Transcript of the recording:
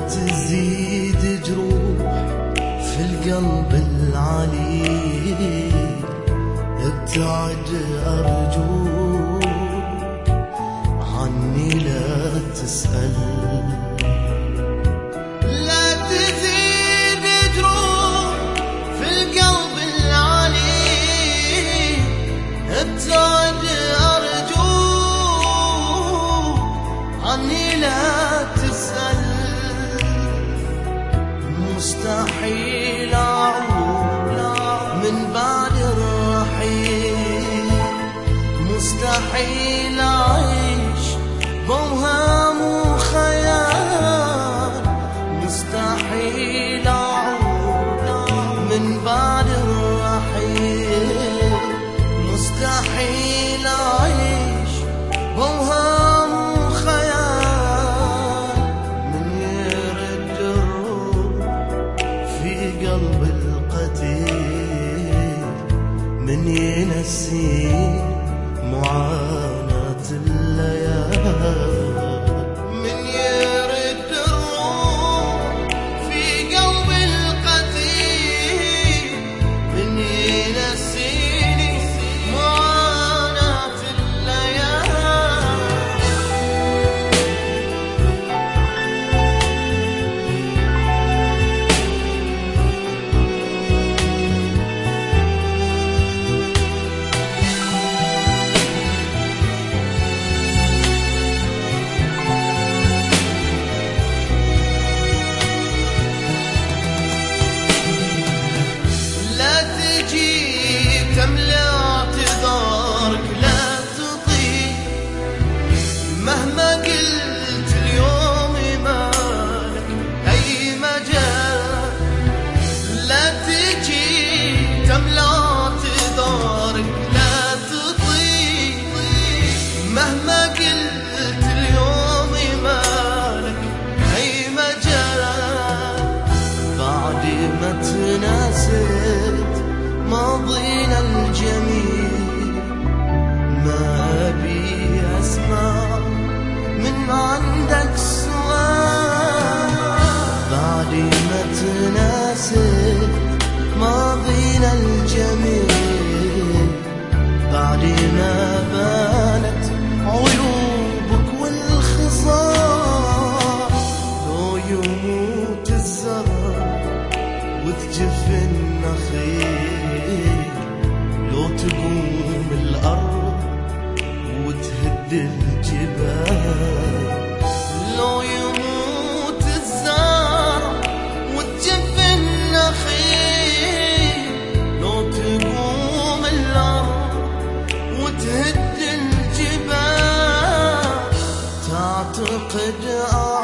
تزيد جروح في القلب العليل، ابتعد أرجوك عني لا تسأل. لا تزيد جروح في القلب العليل، ابتعد أرجوك عني لا تسأل. مستحيل أعود من بعد الرحيل، مستحيل أعيش بوهام وخيال، مستحيل أعود من بعد الرحيل، مستحيل أعيش بوهام وخيال. من يرد الروح في قلب القتيل، من ينسي معاناة الليالي. من يرد الروح في قلب القتيل، من ينسيني معاناة الليالي. تملى اعتذارك لا تطيق، مهما قلت اليوم مالك أي مجال. لا تجي تملى اعتذارك لا تطيق، مهما قلت اليوم مالك أي مجال. بعد ما تناسيت ماضينا الجميل، ما أبي أسمع من عندك سؤال. بعد ما تناسيت ماضينا الجميل، بعد ما بانت عيوبك والخصال. لو يموت الزرع وتجف النخيل، لو تقوم الأرض وتهد الجبال. لو يموت الزرع وتجف النخيل، لو تقوم الأرض وتهد الجبال. تعتقد